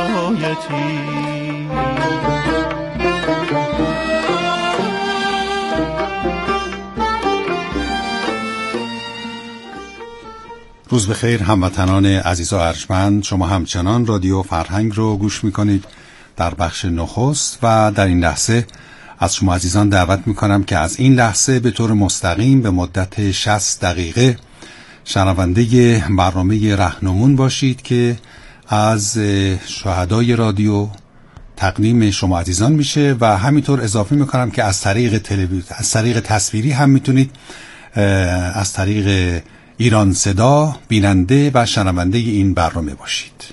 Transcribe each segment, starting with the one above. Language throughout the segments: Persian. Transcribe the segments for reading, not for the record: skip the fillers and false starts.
عنایتی. روز بخیر هموطنان عزیز و ارجمند، شما همچنان رادیو فرهنگ رو گوش میکنید در بخش نخست و در این لحظه از شما عزیزان دعوت میکنم که از این لحظه به طور مستقیم به مدت 60 دقیقه شنونده برنامه رهنمون باشید که از شهدای رادیو تقدیم شما عزیزان میشه و همینطور اضافه میکنم که از طریق تصویری هم میتونید از طریق ایران صدا بیننده و شنونده این برنامه باشید.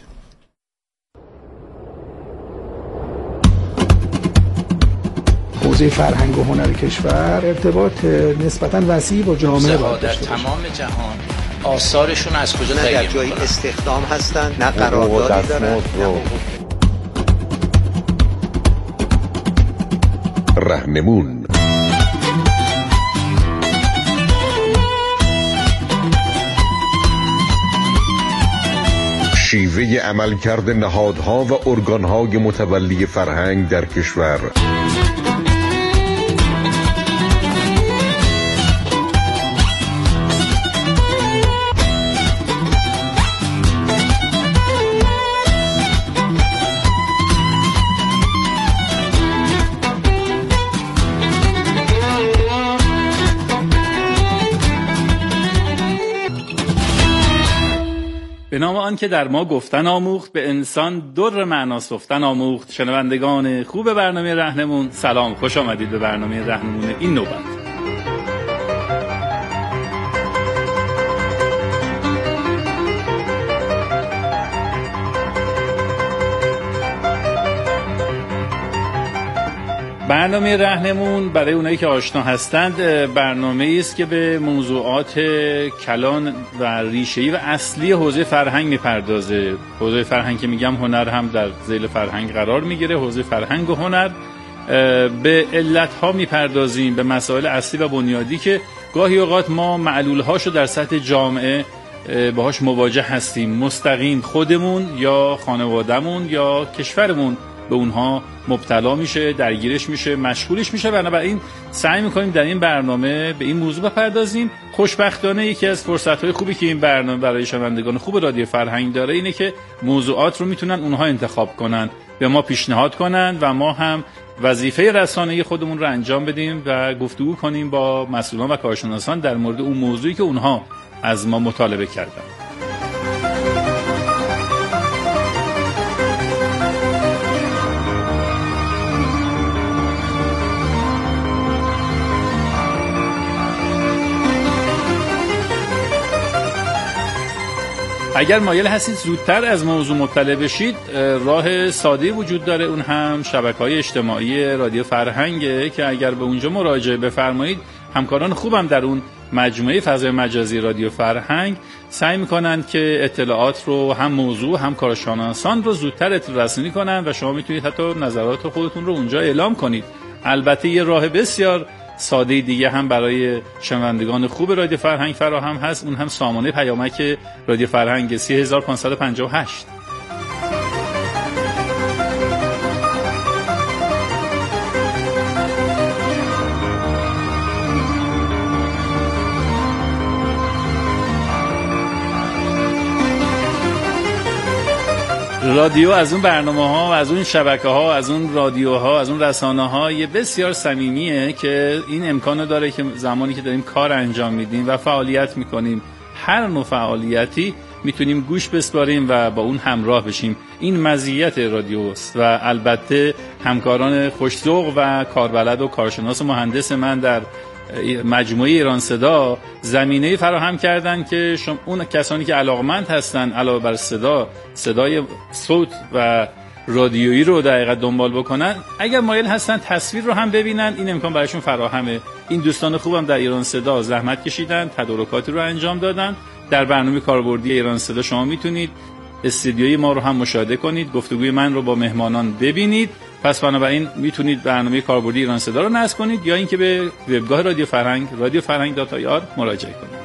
حوزه فرهنگ و هنر کشور ارتباط نسبتاً وسیع با جامعه در تمام جهان آثارشون از کجا نه در جای استخدام هستن، نه قراردادی دارن. رهنمون شیوه عملکرد نهادها و ارگانهای متولی فرهنگ در کشور. به نام آن که در ما گفتن آموخت، به انسان در معنا سفتن آموخت. شنوندگان خوب برنامه رهنمون، سلام، خوش آمدید به برنامه رهنمون این نوبت. برنامه رهنمون برای اونایی که آشنا هستند برنامه‌ای است که به موضوعات کلان و ریشه‌ای و اصلی حوزه فرهنگ میپردازه. حوزه فرهنگ که میگم هنر هم در ذیل فرهنگ قرار میگیره. حوزه فرهنگ و هنر به علت‌ها میپردازیم، به مسائل اصلی و بنیادی که گاهی اوقات ما معلول‌هاشو در سطح جامعه باهاش مواجه هستیم، مستقیم خودمون یا خانواده‌مون یا کشورمون به اونها مبتلا میشه، درگیرش میشه، مشغولش میشه. بنابراین سعی میکنیم در این برنامه به این موضوع بپردازیم. خوشبختانه یکی از فرصت‌های خوبی که این برنامه برای شنوندگان خوب رادیو فرهنگ داره اینه که موضوعات رو میتونن اونها انتخاب کنن، به ما پیشنهاد کنن و ما هم وظیفه رسانه‌ای خودمون رو انجام بدیم و گفتگو کنیم با مسئولان و کارشناسان در مورد اون موضوعی که اونها از ما مطالبه کردن. اگر مایل هستید زودتر از موضوع مطلع بشید، راه ساده وجود داره، اون هم شبکه‌های اجتماعی رادیو فرهنگه که اگر به اونجا مراجعه بفرمایید، همکاران خوبم در اون مجموعه فضای مجازی رادیو فرهنگ سعی میکنند که اطلاعات رو هم موضوع هم کارشناسان رو زودتر اطلاع رسانی کنن و شما میتونید حتی نظرات خودتون رو اونجا اعلام کنید. البته یه راه بسیار ساده دیگه هم برای شنوندگان خوب رادیو فرهنگ فراهم هست، اون هم سامانه پیامک رادیو فرهنگ 3558. رادیو از اون برنامه‌ها و از اون شبکه‌ها، از اون رادیوها، از اون رسانه‌های بسیار صمیمیه که این امکانو داره که زمانی که داریم کار انجام میدیم و فعالیت میکنیم، هر نوع فعالیتی میتونیم گوش بسپاریم و با اون همراه بشیم. این مزیت رادیوست و البته همکاران خوش‌ذوق و کاربلد و کارشناس و مهندس من در مجموعه ایران صدا زمینه فراهم کردن که اون کسانی که علاقمند هستن علاوه بر صدای صوت و رادیویی رو در حقیقت دنبال بکنن، اگر مایل هستن تصویر رو هم ببینن، این امکان برایشون فراهمه. این دوستان خوبم در ایران صدا زحمت کشیدن، تدارکاتی رو انجام دادن. در برنامه کاربردی ایران صدا شما میتونید استودیوی ما رو هم مشاهده کنید، گفتگوی من رو با مهمانان ببینید. پس بنابراین میتونید برنامه کاربردی ایران صدا رو نصب کنید یا اینکه به وبگاه رادیو فرهنگ radiofarhang.ir مراجعه کنید.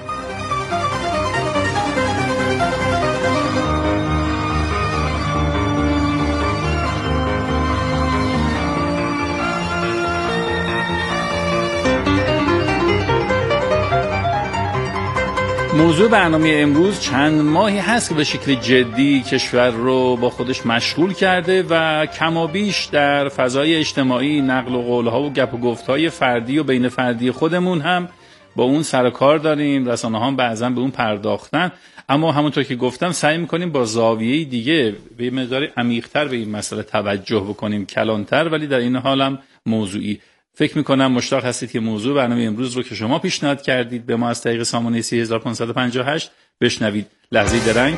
موضوع برنامه امروز چند ماهی هست که به شکل جدی کشور رو با خودش مشغول کرده و کمابیش در فضای اجتماعی نقل و قولها و گپ و گفتهای فردی و بین فردی خودمون هم با اون سر کار داریم. رسانه ها هم بعضا به اون پرداختن، اما همونطور که گفتم سعی میکنیم با زاویه دیگه به مقدار عمیق‌تر به این مسئله توجه بکنیم، کلانتر ولی در این حال هم موضوعی. فکر میکنم مشتاق هستید که موضوع برنامه امروز رو که شما پیشنهاد کردید به ما از طریق سامانه 3558 بشنوید. لحظه درنگ.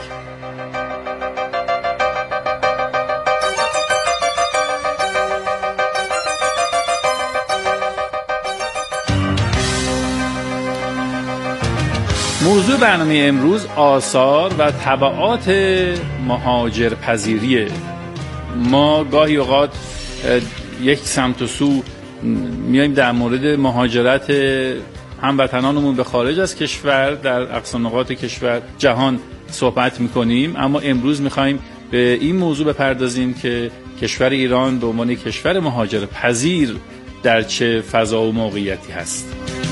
موضوع برنامه امروز آثار و تبعات مهاجرپذیریه. ما گاهی اوقات یک سمت و سو میایم در مورد مهاجرت هموطنانمون به خارج از کشور در اقصا نقاط کشور جهان صحبت میکنیم، اما امروز میخوایم به این موضوع بپردازیم که کشور ایران به عنوان کشور مهاجرپذیر در چه فضا و موقعیتی هست.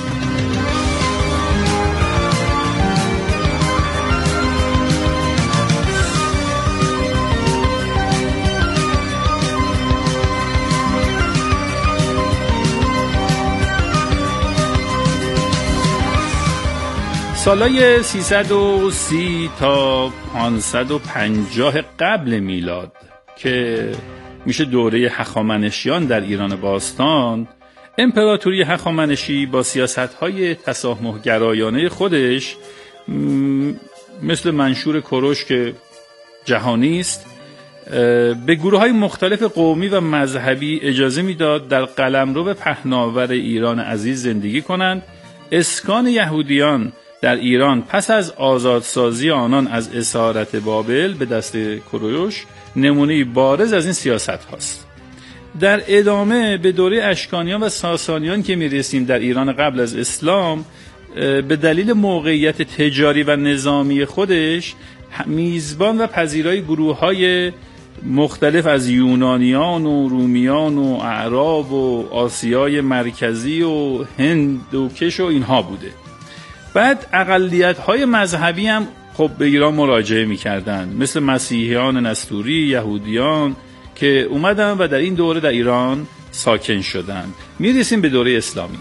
سالای 330 تا 550 قبل میلاد که میشه دوره هخامنشیان در ایران باستان، امپراتوری هخامنشی با سیاست‌های تسامح‌گرایانه خودش مثل منشور کوروش که جهانی است به گروه‌های مختلف قومی و مذهبی اجازه میداد در قلمرو پهناور ایران عزیز زندگی کنند. اسکان یهودیان در ایران پس از آزادسازی آنان از اسارت بابل به دست کوروش نمونه بارز از این سیاست هاست. در ادامه به دوره اشکانیان و ساسانیان که میرسیم در ایران قبل از اسلام، به دلیل موقعیت تجاری و نظامی خودش میزبان و پذیرای گروه‌های مختلف از یونانیان و رومیان و اعراب و آسیای مرکزی و هند و کش و اینها بوده. بعد اقلیت‌های مذهبی هم خب به ایران مراجعه می‌کردند، مثل مسیحیان نستوری، یهودیان که اومدن و در این دوره در ایران ساکن شدند. میرسیم به دوره اسلامی.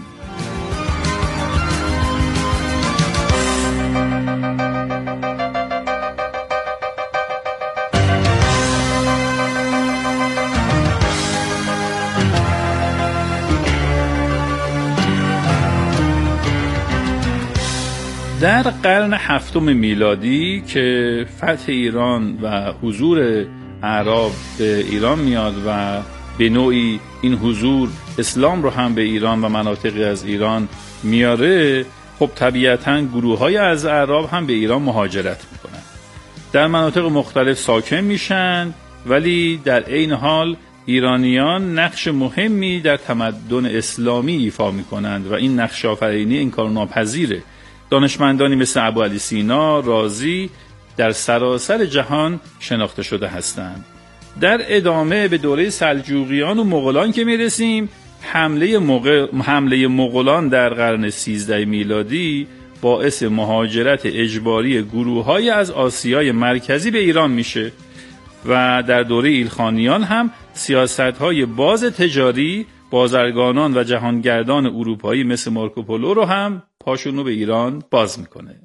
در قرن هفتم میلادی که فتح ایران و حضور اعراب به ایران میاد و به نوعی این حضور اسلام رو هم به ایران و مناطقی از ایران میاره، خب طبیعتاً گروه‌های از اعراب هم به ایران مهاجرت میکنن، در مناطق مختلف ساکن میشن، ولی در عین حال ایرانیان نقش مهمی در تمدن اسلامی ایفا میکنند و این نقش آفرینی انکارناپذیره. دانشمندانی مثل ابوعلی سینا، رازی در سراسر جهان شناخته شده هستند. در ادامه به دوره سلجوقیان و مغولان که میرسیم، حمله مغولان در قرن 13 میلادی باعث مهاجرت اجباری گروه‌های از آسیای مرکزی به ایران میشه و در دوره ایلخانیان هم سیاست‌های باز تجاری بازرگانان و جهانگردان اروپایی مثل مارکوپولو رو هم پاشونو به ایران باز میکنه.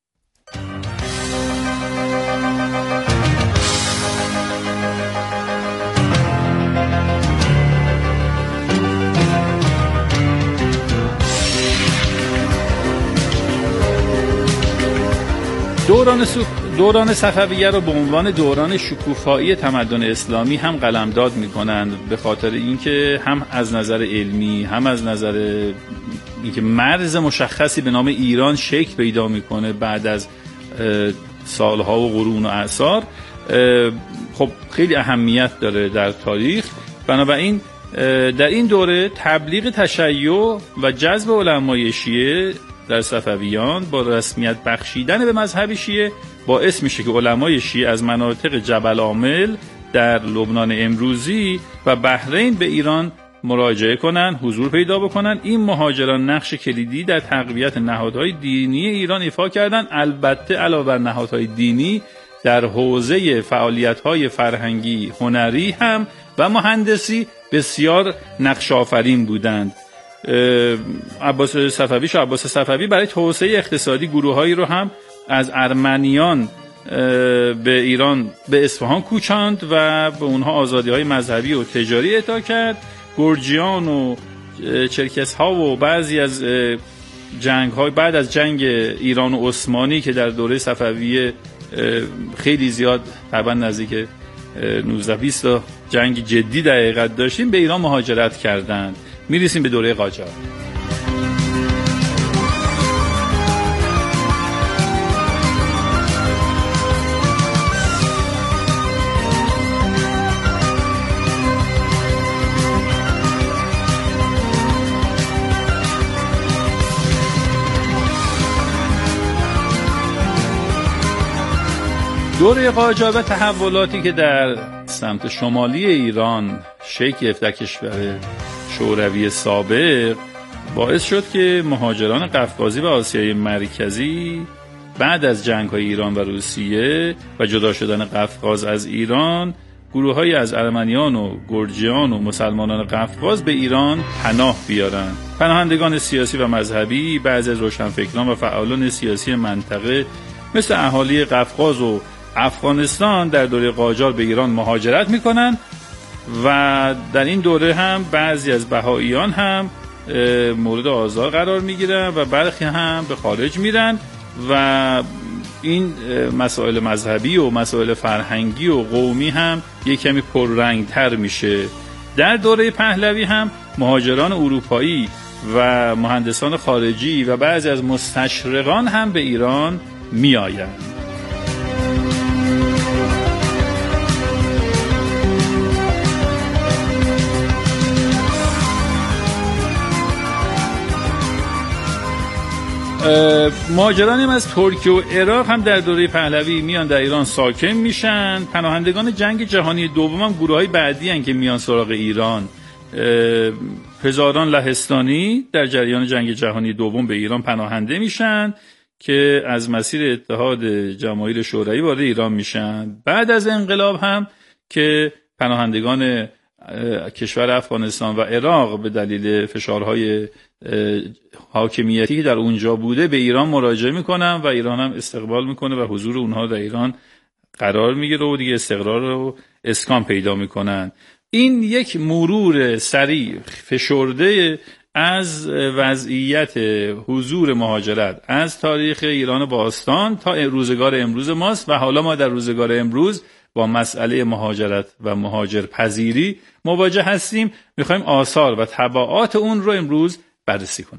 دوران صفویه رو به عنوان دوران شکوفایی تمدن اسلامی هم قلمداد می‌کنند، به خاطر اینکه هم از نظر علمی هم از نظر اینکه مرز مشخصی به نام ایران شکل پیدا می‌کنه بعد از سالها و قرون و اعصار، خب خیلی اهمیت داره در تاریخ. بنابراین در این دوره تبلیغ تشیع و جذب علمای شیعه در صفویان با رسمیت بخشیدن به مذهب شیعه باعث میشه که علمای شیعه از مناطق جبل عامل در لبنان امروزی و بحرین به ایران مراجعه کنن، حضور پیدا بکنن. این مهاجران نقش کلیدی در تقویت نهادهای دینی ایران ایفا کردن. البته علاوه بر نهادهای دینی در حوزه فعالیت‌های فرهنگی، هنری هم و مهندسی بسیار نقش آفرین بودند. عباس صفوی برای توسعه اقتصادی گروه‌هایی رو هم از ارمنیان به ایران به اصفهان کوچاند و به اونها آزادی‌های مذهبی و تجاری اعطا کرد. گرجیان و چرکس‌ها و بعضی از جنگ‌های بعد از جنگ ایران و عثمانی که در دوره صفویه خیلی زیاد تقریبا نزدیک 19-20 تا جنگ جدی در حقیقت داشتیم، به ایران مهاجرت کردند. میرسیم به دوره قاجار. دوره قاجار و تحولاتی که در سمت شمالی ایران شکل گرفت در کشور شوروی سابق باعث شد که مهاجران قفقازی و آسیای مرکزی بعد از جنگ‌های ایران و روسیه و جدا شدن قفقاز از ایران، گروه‌هایی از ارمنیان و گرجیان و مسلمانان قفقاز به ایران پناه بیارند. پناهندگان سیاسی و مذهبی، بعضی از روشنفکران و فعالان سیاسی منطقه مثل اهالی قفقاز و افغانستان در دوره قاجار به ایران مهاجرت میکنن و در این دوره هم بعضی از بهائیان هم مورد آزار قرار میگیرن و برخی هم به خارج میرن و این مسائل مذهبی و مسائل فرهنگی و قومی هم یک کمی پررنگتر میشه. در دوره پهلوی هم مهاجران اروپایی و مهندسان خارجی و بعضی از مستشرقان هم به ایران میآیند. مهاجرانی از ترکیه و عراق هم در دوره پهلوی میان در ایران ساکن میشن. پناهندگان جنگ جهانی دوم هم گروه‌های بعدی هستند که میان سراغ ایران. هزاران لهستانی در جریان جنگ جهانی دوم به ایران پناهنده میشن که از مسیر اتحاد جماهیر شوروی وارد ایران میشن. بعد از انقلاب هم که پناهندگان کشور افغانستان و عراق به دلیل فشارهای حاکمیتی که در اونجا بوده به ایران مراجعه میکنن و ایران هم استقبال میکنه و حضور اونها در ایران قرار میگیره و دیگه استقرار و اسکان پیدا میکنن. این یک مرور سریع فشرده از وضعیت حضور مهاجرت از تاریخ ایران باستان تا روزگار امروز ماست و حالا ما در روزگار امروز با مسئله مهاجرت و مهاجرپذیری مواجه هستیم. میخوایم آثار و تبعات اون رو امروز بررسی کنیم.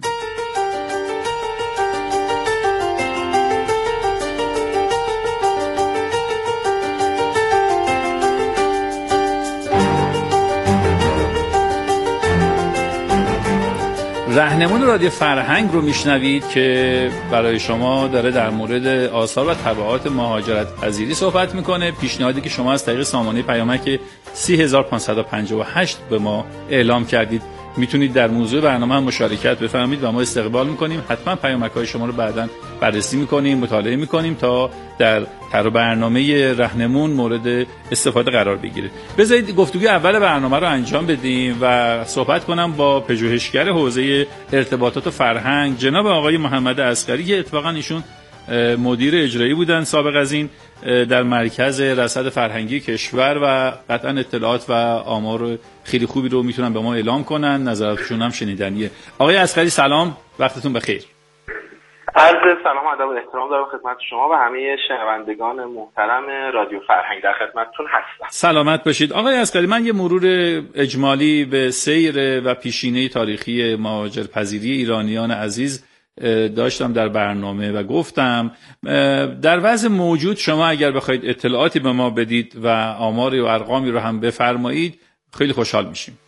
راهنمون رادیو فرهنگ رو میشنوید که برای شما داره در مورد آثار و تبعات مهاجرت پذیری صحبت میکنه. پیشنهادی که شما از طریق سامانه پیامک 30558 به ما اعلام کردید میتونید در موضوع برنامه هم مشارکت بفرمایید و ما استقبال میکنیم. حتما پیامک‌های شما رو بعداً بررسی میکنیم، مطالعه میکنیم تا در برنامه راهنمون مورد استفاده قرار بگیره. بذارید گفتگوی اول برنامه رو انجام بدیم و صحبت کنم با پژوهشگر حوزه ارتباطات و فرهنگ جناب آقای محمد عسکری که اتفاقاً ایشون مدیر اجرایی بودن سابق از این در مرکز رصد فرهنگی کشور و قطعا اطلاعات و آمار خیلی خوبی رو میتونن به ما اعلام کنن. نظراتشون هم شنیدنیه. آقای عسکری سلام، وقتتون بخیر. عرض سلام و ادب و احترام دارم خدمت شما و همه شنوندگان محترم رادیو فرهنگ، در خدمتتون هستم. سلامت باشید. آقای عسکری، من یه مرور اجمالی به سیر و پیشینه تاریخی مهاجرپذیری ایرانیان عزیز داشتم در برنامه و گفتم در وضع موجود شما اگر بخواید اطلاعاتی به ما بدید و آماری و ارقامی رو هم بفرمایید خیلی خوشحال میشیم.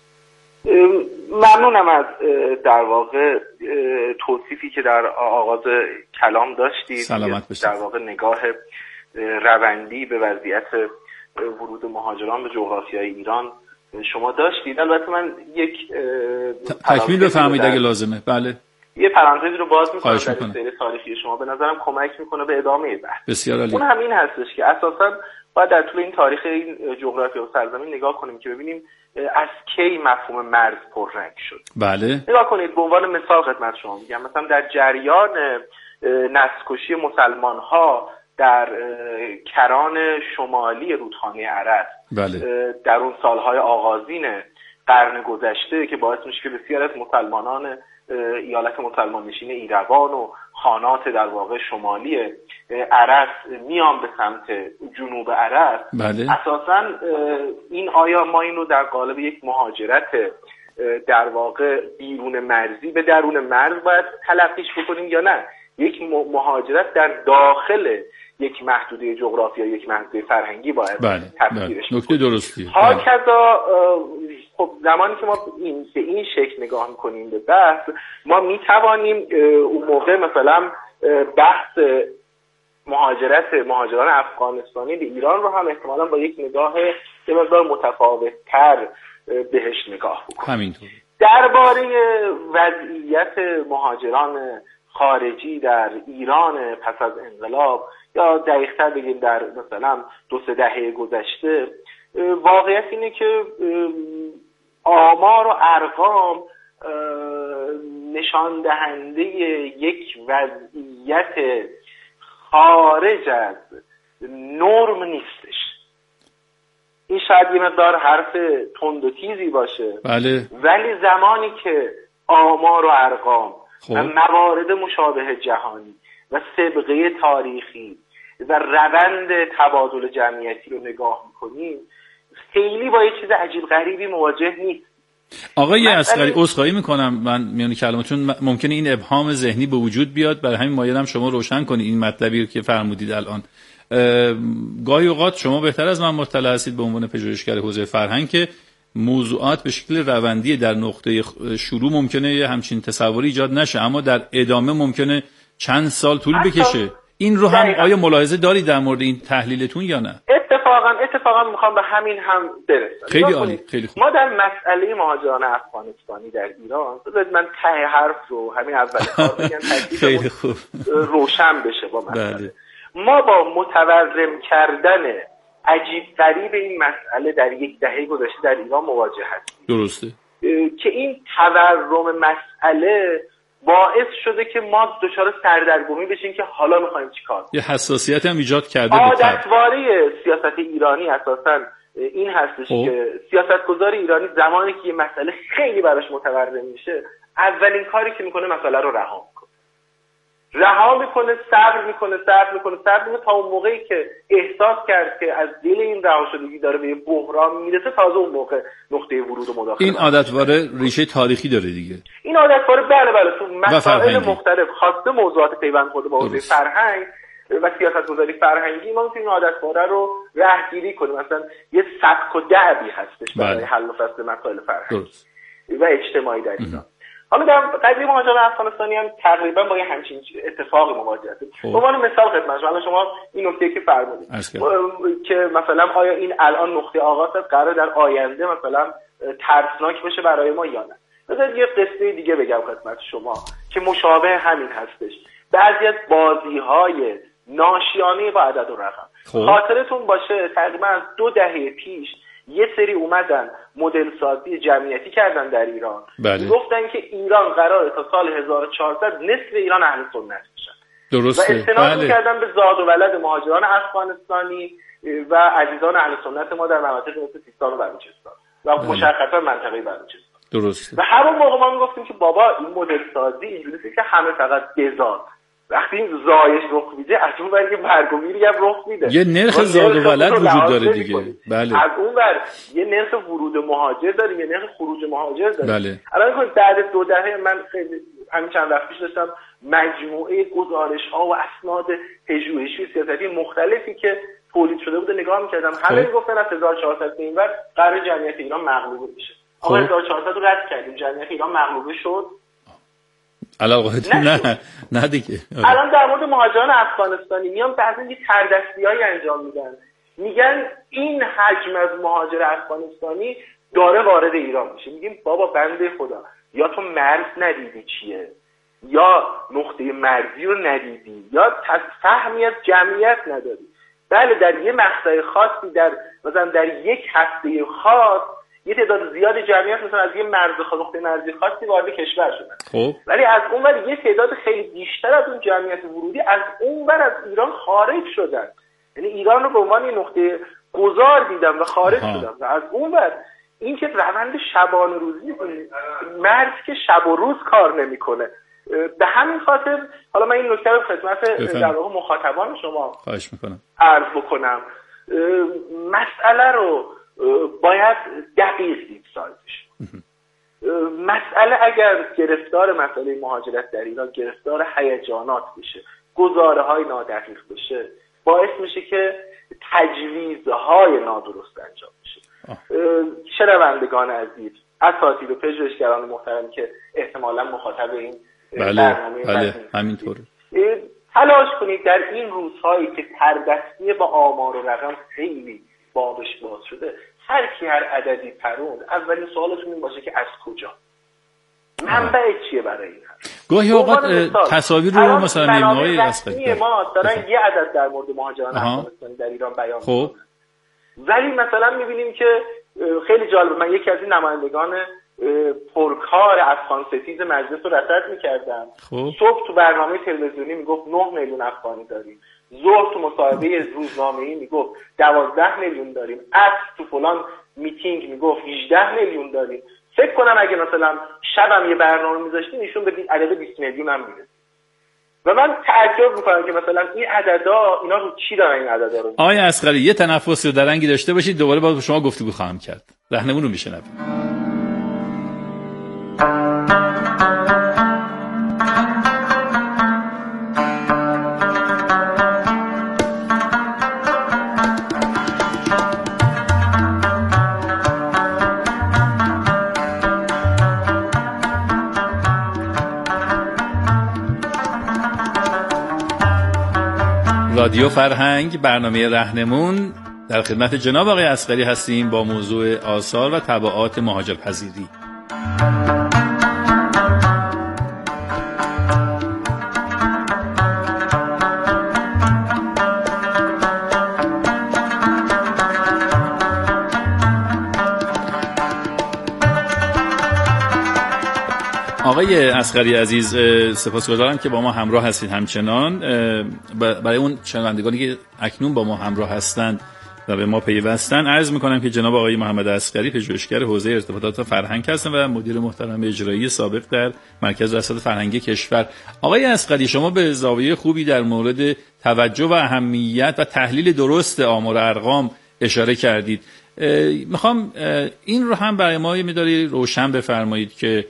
ممنونم از در واقع توصیفی که در آغاز کلام داشتید. سلامت باشید. در واقع نگاه روندی به وضعیت ورود مهاجران به جغرافیای ایران شما داشتید. البته من یک تکمیل بفرمایید اگه لازمه. بله، یه پرانتزی رو باز می‌کنم در سیر تاریخی شما، به نظرم کمک میکنه به ادامه بحث. بسیار عالی. اون همین هستش که اساساً باید در طول این تاریخ این جغرافیا و سرزمین نگاه کنیم که ببینیم از کی مفهوم مرز پررنگ شد. بله. نگاه کنید به عنوان مثال خدمت شما میگم، مثلا در جریان نسل‌کشی مسلمان‌ها در کران شمالی رودخانه ارس، بله، در اون سالهای آغازین قرن گذشته که باعث میشه که بسیار از مسلمانان ایالت مسلمان نشین ایروان و خانات در واقع شمالی ارس میان به سمت جنوب ارس. بله. اساساً این آیا ما این رو در قالب یک مهاجرت در واقع بیرون مرزی به درون مرز باید تلقیش بکنیم یا نه یک مهاجرت در داخل یک محدوده جغرافیایی، یک محدوده فرهنگی باید تفسیرش کنیم؟ نکته درستی. هاکذا خب زمانی که ما به این شکل نگاه میکنیم به بحث، ما میتوانیم اون موقع مثلا بحث مهاجران افغانستانی به ایران رو هم احتمالاً با یک نگاه یه مقدار متفاوت‌تر بهش نگاه بکنیم. همینطور. درباره وضعیت مهاجران خارجی در ایران پس از انقلاب، یا دقیق‌تر بگیم در مثلا 2-3 دهه گذشته، واقعیت اینه که آمار و ارقام نشان دهنده یک وضعیت خارج از نرم نیستش. این شاید یه مقدار حرف تند و تیزی باشه، بله، ولی زمانی که آمار و ارقام و موارد مشابه جهانی و سابقه تاریخی و روند تبادل جمعیتی رو نگاه میکنیم، خیلی با یه چیز عجیب غریبی مواجه نیست. آقای اصغری، عذرخواهی میکنم من میان کلماتون ممکنه این ابهام ذهنی به وجود بیاد، برای همین مایلم شما روشن کنید این مطلبی که فرمودید الان. گاهی اوقات شما بهتر از من مطلع هستید به عنوان پژوهشگر حوزه فرهنگ که موضوعات به شکل روندی در نقطه شروع ممکنه یه همچین تصوری ایجاد نشه، اما در ادامه ممکنه چند سال طول بکشه. این رو هم آیا ملاحظه دارید در مورد این تحلیلتون یا نه؟ اتفاقا میخوام به همین هم برسم. خیلی عالی، خیلی خوب. ما در مسئله مهاجران افغانستانی در ایران، بذارید من ته حرف رو همین اول کار بگم خیلی خوب روشن بشه با مسئله. بله. ما با متورم کردن عجیب غریب این مسئله در یک دهه گذشته در ایران مواجه هستیم. درسته. که این تورم مسئله باعث شده که ما دچار سردرگمی بشیم که حالا می‌خوایم چیکار کنیم. یه حساسیت هم ایجاد کرده. عادتواره سیاست ایرانی اساساً این هستش که سیاستگزار ایرانی زمانی که یه مسئله خیلی براش متورم میشه، اولین کاری که میکنه مسئله رو رها میکنه، صبر میکنه تا اون موقعی که احساس کرد که از دل این رها شدگی داره به یه بحران میرسه، تازه اون موقع نقطه ورود و مداخله. این عادتواره ریشه تاریخی داره دیگه. این عادتواره بله تو مسائل مختلف خواسته موضوعات پیوند خورده با حوزه فرهنگ و سیاست‌گذاری فرهنگی، ما میتونیم این عادتواره رو رهگیری کنیم. مثلا یه سبک و دعبی هستش برای حل و فصل مسائل فرهنگی و اجتماعی در ایران. حالا در قضیه مهاجران افغانستانی هم تقریبا با یه همچین اتفاق مواجه هستیم. به عنوان مثال خدمت شما، شما این نکته که فرمودید که مثلا آیا این الان نقطه آغاز است، قرار در آینده مثلا ترسناک بشه برای ما یا نه؟ بذارید یه قصه دیگه بگم خدمت شما که مشابه همین هستش. بعضی از بازی‌های ناشیانه با عدد و رقم، خاطرتون باشه تقریبا از 2 دهه پیش یه سری اومدن مدل سازی جمعیتی کردن در ایران. گفتن که ایران قراره تا سال 1400 نصف ایران اهل سنت بشن. درسته. و استناد کردن به زاد و ولد مهاجران افغانستانی و عزیزان اهل سنت ما در مناطق مثل سیستان و بلوچستان و مشخصا منطقه بلوچستان. درسته. و همون موقع ما میگفتیم که بابا این مدل سازی اینجوریه که همه فقط بزاد. وقتی این زایش رخ میده، از اون ور یه مرگومیری هم رخ میده. یه نرخ زاد و ولد وجود داره دیگه. بله. از اون ور یه نرخ ورود مهاجر داره، یه نرخ خروج مهاجر داره. بله. الان بعد 2 دهه من خیلی همین چند وقت پیش داشتم مجموعه گزارش‌ها و اسناد پژوهشی سیاستی مختلفی که تولید شده بوده نگاه می‌کردم. همه میگفتن از 1400 به اینور قرار جمعیت ایران مغلوبه بشه. آقا 1400 رو رد کردیم، جمعیت ایران مغلوبه شد. نه دیگه. الان در مورد مهاجران افغانستانی میان بعضی یه تردستی‌هایی انجام میدن، میگن این حجم از مهاجر افغانستانی داره وارد ایران میشه. میگیم بابا بنده خدا، یا تو مرز ندیدی چیه، یا نقطه مرزی رو ندیدی، یا فهمی از جمعیت نداری. بله در یه مقطع خاصی، مثلا در یک هفته خاص یه تعداد زیاد جمعیت مثلا از یه نقطه مرزی خاصی وارد کشور شدن. خب ولی از اون ور یه تعداد خیلی بیشتر از اون جمعیت ورودی از اون ور از ایران خارج شدن. یعنی ایران رو به عنوان یه نقطه گذار دیدن و خارج شدن. و از اون ور این که روند شبانه روزی مرز که شب و روز کار نمیکنه. به همین خاطر حالا من این نکته رو خدمت در واقع مخاطبان شما خواهش میکنم عرض بکنم. مسئله رو باید دقیق دید سازش. مسئله اگر گرفتار مسئله مهاجرت در ایران گرفتار هیجانات بشه، گزاره های نادقیق بشه، باعث میشه که تجویزهای نادرست انجام بشه. شنوندگان عزیز، اساتید و پژوهشگران محترم که احتمالاً مخاطب این برنامه بله همینطوره، تلاش کنید در این روزهایی که تردستی با آمار و رقم خیلی بابش باز شده، هر کی هر عددی پروند، اولین سوالتون این باشه که از کجا، منبع چیه برای این هست. گاهی اوقات تصاویر رو مثلا میبینیم رسمی ما دارن یه عدد در مورد مهاجران افغانستانی در ایران بیان خب میکنن، ولی مثلا میبینیم که خیلی جالب، من یکی از این نمایندگان پرکار افغان ستیز مجلس رو رصد میکردم. صبح تو برنامه تلویزیونی میگفت 9 میلیون افغانی داریم، ظهر تو مصاحبه روزنامه‌ای میگفت 12 میلیون داریم، عصر تو فلان میتینگ میگفت 18 میلیون داریم. فکر کنم اگه مثلا شبم یه برنامه میذاشتیم ایشون به عدد 20 میلیون هم میرسید. و من تعجب میکنم که مثلا این عددا اینا رو چی دارن این عددا رو. آقای اصغری یه تنفس درنگی داشته باشید، دوباره با شما گفتگو خواهم کرد. راهنمون رو میشنویم. رادیو فرهنگ، برنامه راهنمون، در خدمت جناب آقای اصغری هستیم با موضوع آثار و تبعات مهاجرپذیری. آقای اصغری عزیز، سپاسگزارم که با ما همراه هستید. همچنان برای اون شنوندگانی که اکنون با ما همراه هستند و به ما پیوستن عرض میکنم که جناب آقای محمد اصغری پژوهشگر حوزه ارتباطات فرهنگ هستند و مدیر محترم اجرایی سابق در مرکز رصد فرهنگی کشور. آقای اصغری، شما به زاویه خوبی در مورد توجه و اهمیت و تحلیل درست آمار و ارقام اشاره کردید. میخوام این رو هم برای ما یه مقداری روشن بفرمایید که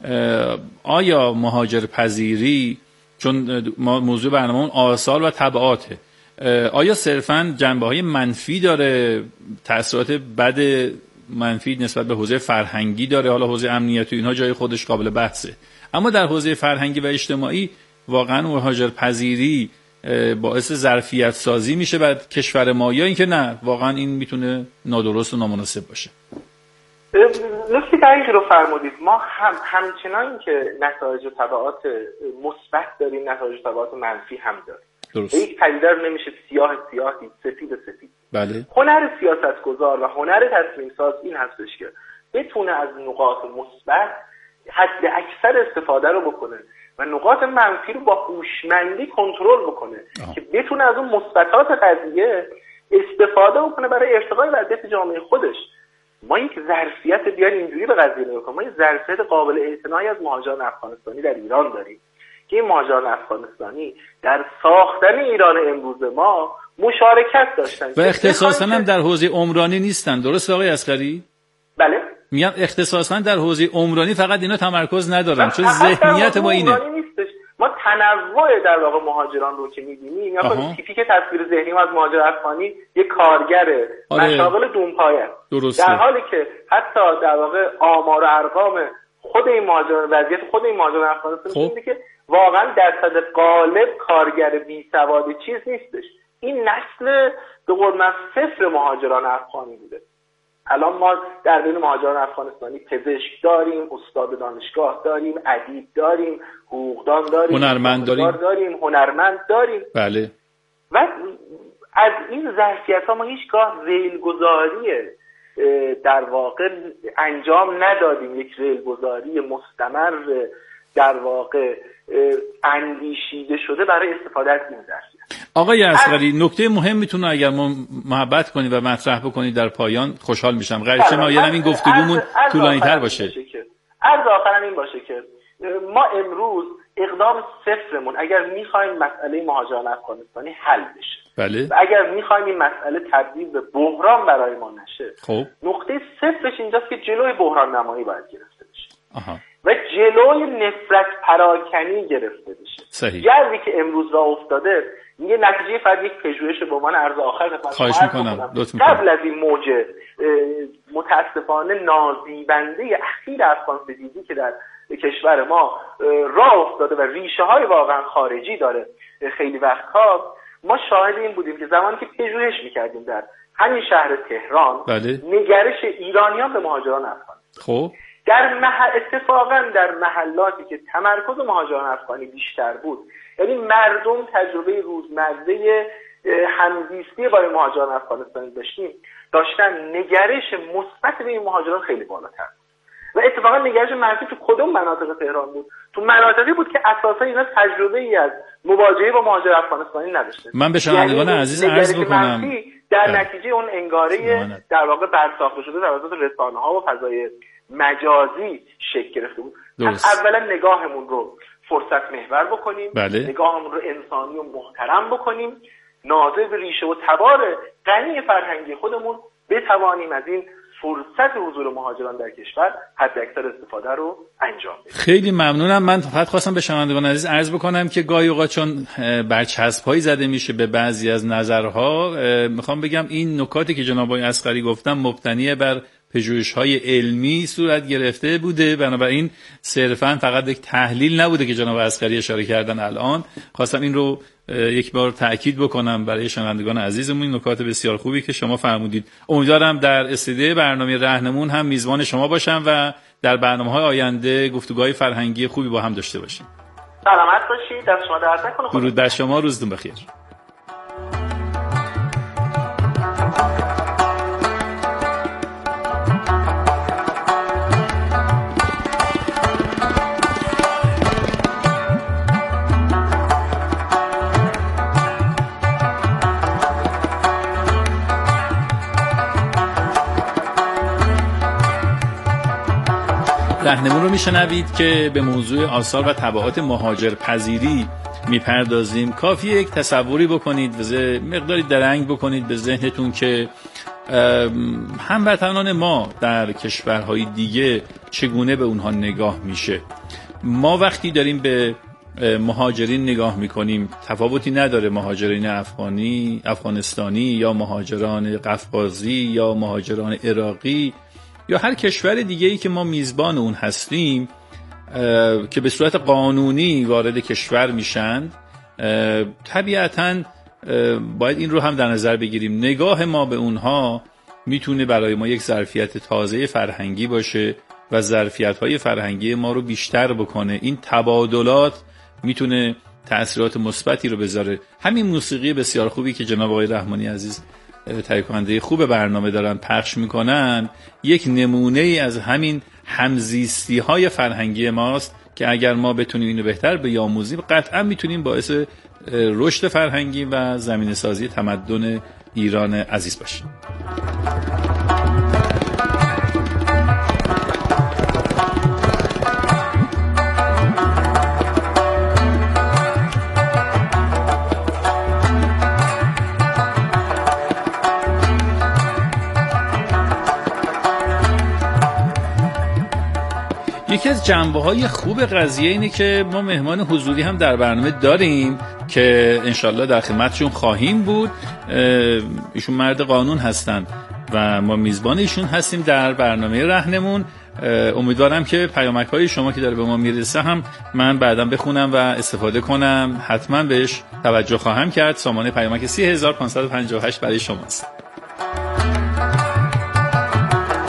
آیا مهاجرپذیری، چون موضوع برنامه‌مون آثار و تبعاته، آیا صرفاً جنبه‌های منفی داره، تأثیرات بد منفی نسبت به حوزه فرهنگی داره؟ حالا حوزه امنیتی و اینها جای خودش قابل بحثه، اما در حوزه فرهنگی و اجتماعی واقعاً مهاجرپذیری باعث ظرفیت سازی میشه بر کشور ما، یا اینکه نه واقعاً این میتونه نادرست و نامناسب باشه؟ نکته دقیقی رو فرمودید. ما همچنان که نتایج و تبعات مثبت داریم، نتایج و تبعات منفی هم داریم. درست. یک پدیده رو نمیشه سیاه سیاهی، سفید سفید. بله. هنر سیاستگزار و هنر تصمیم ساز این هستش که بتونه از نقاط مثبت حد اکثر استفاده رو بکنه و نقاط منفی رو با هوشمندی کنترل بکنه که بتونه از اون مثبتات قضیه استفاده بکنه برای ارتقای وضعیت جامعه خودش. ما یک ظرفیت، بیان اینجوری به قضیه نگاه کنیم، ما یک ظرفیت قابل اعتنایی از مهاجران افغانستانی در ایران داریم که این مهاجران افغانستانی در ساختن ایران امروز ما مشارکت داشتن و اختصاصا هم در حوزه عمرانی نیستن. درست آقای اصغری؟ بله، میگم اختصاصا در حوزه عمرانی فقط اینا تمرکز ندارن، چون ذهنیت ما اینه. ما تنوع در واقع مهاجران رو که می‌بینیم، یا تیپیک تصویر ذهنی ما از مهاجر افغانی یک کارگر مشاغل دونپایه، در حالی که حتی در واقع آمار و ارقام خود این مهاجران، وضعیت خود این مهاجران افغانستان میگه که واقعا درصد غالب کارگر بی سواد چیز نیستش. این نسل به قول من صفر مهاجران افغانی بوده. الان ما در بین مهاجران افغانستانی پزشک داریم، استاد دانشگاه داریم، ادیب داریم، حقوقدان داریم، هنرمند داریم، هنرمند داریم. بله. و از این ظرفیت‌ها ما هیچگاه ریلگذاری در واقع انجام ندادیم، یک ریلگذاری مستمر در واقع اندیشیده شده برای استفاده از این ظرفیت. آقای اصغری، نکته مهم میتونه اگر ما محبت کنید و مطرح بکنید در پایان خوشحال میشم. قرارشه ما یعنی این گفتگومون طولانی‌تر باشه. عرض آخرم این باشه که ما امروز اقدام صفرمون اگر میخوایم مسئله مهاجران افغانستانی حل بشه، بله، و اگر میخوایم این مسئله تبدیل به بحران برای ما نشه، خب نقطه صفرش اینجاست که جلوی بحران نمایی باید گرفته بشه و جلوی نفرت پراکنی گرفته بشه. صحیح. جلوی که امروز راه افتاده یه نتیجه فقط یک پژوهش به عنوان عرض آخر خواهش میکنم قبل از این موج متاسفانه نازیبنده اخیر افغان‌ستیزی که در کشور ما راه افتاده و ریشه های واقعا خارجی داره، خیلی وقتها ما شاهد این بودیم که زمانی که پژوهش میکردیم در همین شهر تهران، بله، نگرش ایرانیان به مهاجران افغان، خب اتفاقا در محلاتی که تمرکز مهاجران افغانی بیشتر بود، یعنی مردم تجربه روزمره همزیستی با مهاجران افغانستانی داشتن نگرش مثبت به این مهاجران خیلی بالاتر و اتفاقا نگرش منفی تو کدوم مناطق تهران بود؟ تو مناطقی بود که اساسا اینا تجربه ای از مواجهه با مهاجر افغانستانی نداشته. من به شنوندگان عزیز عرض بکنم در نتیجه اون انگاره در واقع برساخته شده توسط رسانه‌ها و فضای مجازی شکل گرفته بود. اولا نگاهمون رو فرصت محور بکنیم، بله، نگاهمون رو انسانی و محترم بکنیم، ناظر به ریشه و تبار غنی فرهنگی خودمون بتوانیم از این فرصت حضور مهاجران در کشور حد اکثر استفاده رو انجام بدیم. خیلی ممنونم. من فقط خواستم به شنوندگان عزیز عرض بکنم که گاهی اوقات چون برچسب‌هایی زده میشه به بعضی از نظرها، میخوام بگم این نکاتی که جناب آقای اصغری گفتم مبتنی بر پژوهش‌های علمی صورت گرفته بوده، بنابراین صرفاً فقط یک تحلیل نبوده که جناب اصغری اشاره کردن. الان خواستم این رو یک بار تأکید بکنم برای شنوندگان عزیزمون، این نکات بسیار خوبی که شما فرمودید. امیدوارم در استودیوی برنامه راهنمون هم میزبان شما باشم و در برنامه‌های آینده گفتگوهای فرهنگی خوبی با هم داشته باشیم. سلامت باشید، دست شما درد نکنه. درود بر شما، روزتون بخیر. راهنمون رو میشنوید که به موضوع آثار و تبعات مهاجرپذیری میپردازیم. کافیه یک تصوری بکنید و مقداری درنگ بکنید به ذهنتون که هموطنان ما در کشورهای دیگه چگونه به اونها نگاه میشه. ما وقتی داریم به مهاجرین نگاه میکنیم تفاوتی نداره مهاجرین افغانستانی یا مهاجران قفقازی یا مهاجران عراقی یا هر کشور دیگه‌ای که ما میزبان اون هستیم که به صورت قانونی وارد کشور میشن. طبیعتاً باید این رو هم در نظر بگیریم، نگاه ما به اونها میتونه برای ما یک ظرفیت تازه فرهنگی باشه و ظرفیت‌های فرهنگی ما رو بیشتر بکنه. این تبادلات میتونه تأثیرات مثبتی رو بذاره. همین موسیقی بسیار خوبی که جناب آقای رحمانی عزیز تهیه کننده خوب برنامه دارن پخش میکنن یک نمونه ای از همین همزیستی های فرهنگی ماست که اگر ما بتونیم اینو بهتر بیاموزیم قطعا میتونیم باعث رشد فرهنگی و زمینه سازی تمدن ایران عزیز باشیم. یکی از جنبه‌های خوب قضیه اینه که ما مهمان حضوری هم در برنامه داریم که انشالله در خدمتشون خواهیم بود. ایشون مرد قانون هستن و ما میزبان ایشون هستیم در برنامه راهنمون. امیدوارم که پیامک‌های شما که داره به ما میرسه هم من بعداً بخونم و استفاده کنم. حتما بهش توجه خواهم کرد. سامانه پیامک 30558 برای شماست.